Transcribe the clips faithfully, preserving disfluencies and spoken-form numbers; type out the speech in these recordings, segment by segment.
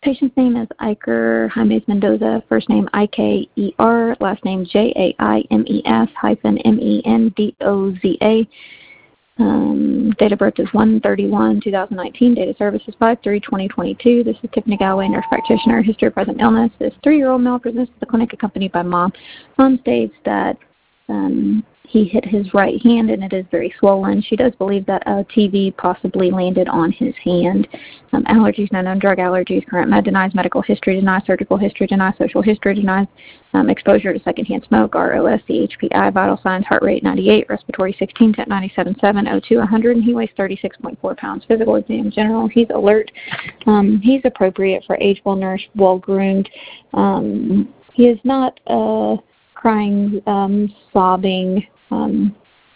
patient's name is Iker Jaimes Mendoza, first name I K E R, last name J A I M E S hyphen M E N D O Z A. Um, date of birth is one thirty-one two thousand nineteen. Date of service is five three twenty twenty-two. This is Tiffany Galloway, nurse practitioner. History of present illness. This three-year-old male presents to the clinic accompanied by mom. Mom states that um, he hit his right hand and it is very swollen. She does believe that a T V possibly landed on his hand. Um, allergies, no known drug allergies. Current med denies. Medical history denies. Surgical history denies. Social history denies. Um, exposure to secondhand smoke. R O S, C H P I. Vital signs. Heart rate ninety-eight. Respiratory sixteen. Temp ninety-seven point seven. O two one hundred. And he weighs thirty-six point four pounds. Physical exam general. He's alert. Um, he's appropriate for age, well nourished, well groomed. Um, he is not uh, crying, um, sobbing. Um,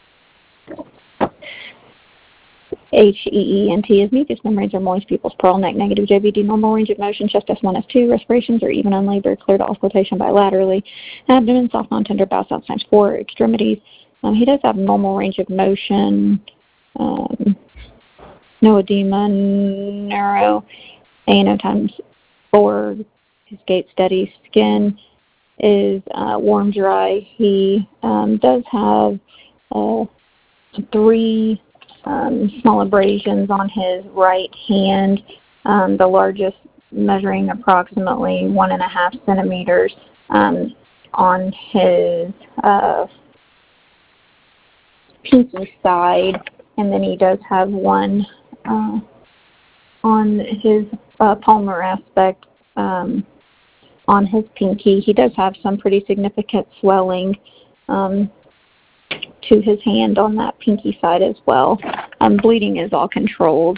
H E E N T is mucous membranes are moist, pupils pearl, neck negative, J V D normal range of motion, chest S one, S two, respirations are even unlabored, clear to auscultation bilaterally, abdomen soft, non-tender, bowel sounds times four, extremities. Um, he does have normal range of motion, um, no edema, narrow, A N O times four, his gait steady, skin is uh, warm, dry. He um, does have uh, three um, small abrasions on his right hand, um, the largest measuring approximately one and a half centimeters um, on his uh, pinky side, and then he does have one uh, on his uh, palmar aspect. Um, on his pinky. He does have some pretty significant swelling um, to his hand on that pinky side as well. Um, bleeding is all controlled.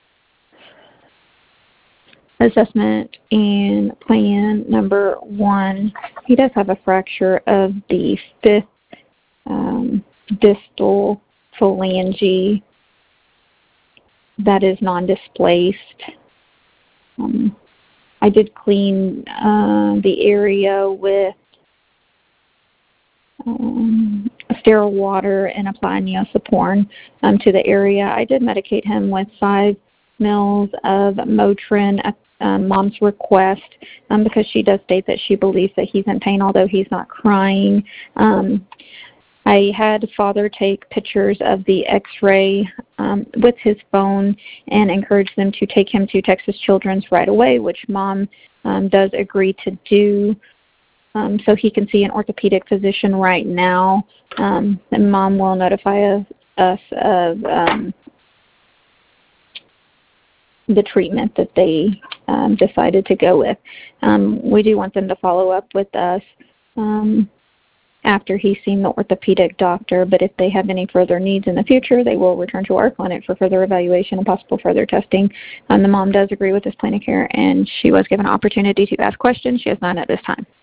Assessment and plan number one. He does have a fracture of the fifth um, distal phalange that is non-displaced. Um, I did clean uh, the area with um, sterile water and apply Neosporin um, to the area. I did medicate him with five mils of Motrin at um, mom's request um, because she does state that she believes that he's in pain, although he's not crying. Um, I had father take pictures of the x-ray um, with his phone and encourage them to take him to Texas Children's right away, which mom um, does agree to do, um, so he can see an orthopedic physician right now. Um, and mom will notify us, us of um, the treatment that they um, decided to go with. Um, we do want them to follow up with us Um, after he's seen the orthopedic doctor, but if they have any further needs in the future, they will return to our clinic for further evaluation and possible further testing. Um, the mom does agree with this plan of care, and she was given an opportunity to ask questions. She has none at this time.